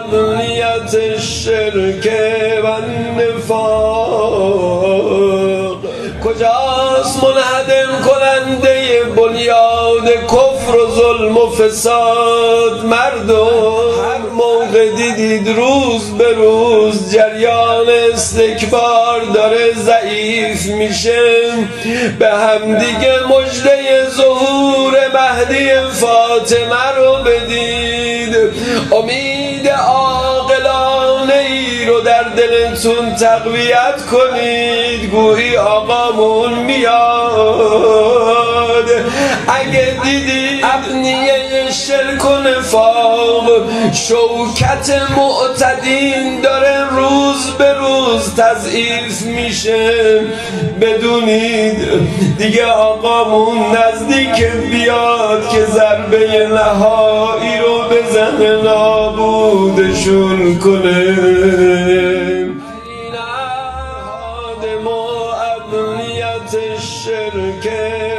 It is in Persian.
ابنیت الشرک و النفاق. کجاست منهدم کننده بنیاد کفر و ظلم و فساد؟ مردم هر موقع دیدید روز به روز جریان استکبار داره ضعیف میشه، به همدیگه مژده ظهور مهدی فاطمه رو بدید. امید عاقلانه ای رو در دلتون تقویت کنید، گویی آقامون میاد. اگه دیدید ابنیه شرک و نفاق شوکت معتدین داره روز به روز تضعیف میشه، بدونید دیگه آقامون نزدیک بیاد که ضربه نهایی رو بزنه نابودشون کنه. این ابنیت الشرک